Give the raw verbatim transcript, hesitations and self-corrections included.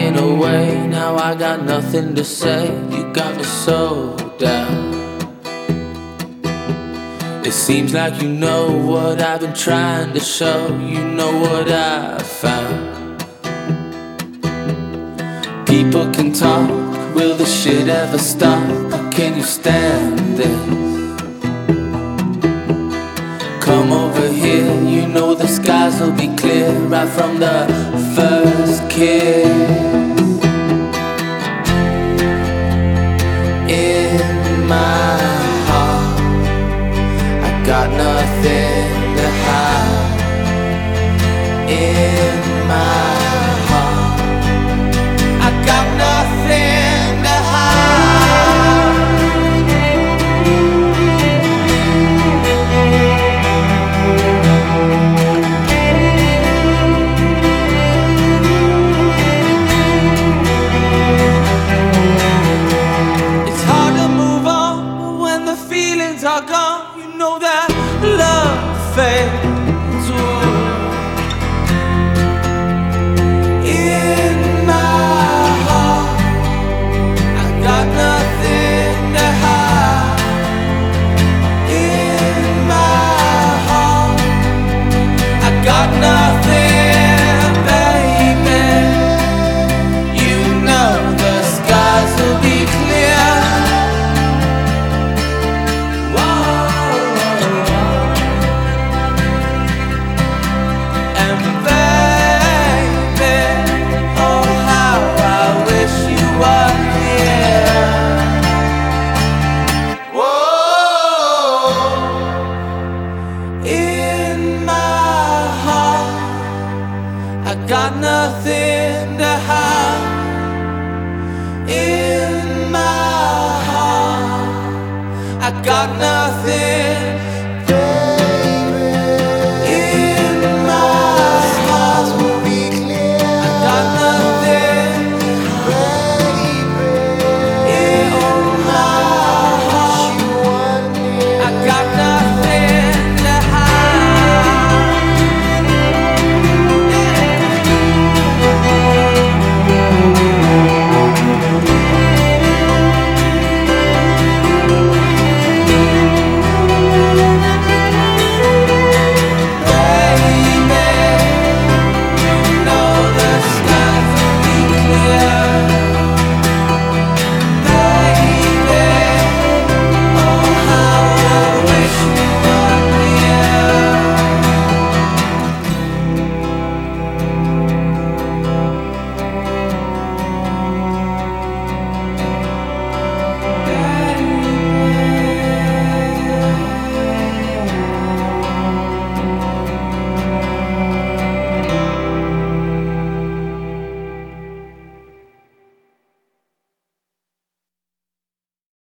walking away. Now I got nothing to say. You got me so down. It seems like you know what I've been trying to show. You know what I found. People can talk, will this shit ever stop? Or can you stand this? Come over here, you know the skies will be clear right from the first kiss. In my heart, I got nothing to hide. In my heart, I got nothing to hide. It's hard to move on when the feelings are gone. You know that love fades away. In my heart, I got nothing to hide. In my heart, I got nothing, baby. You know the skies will be clear. Whoa. And baby, oh how I wish you were here. Whoa. In my heart, I got nothing to hide. In my heart, I got nothing.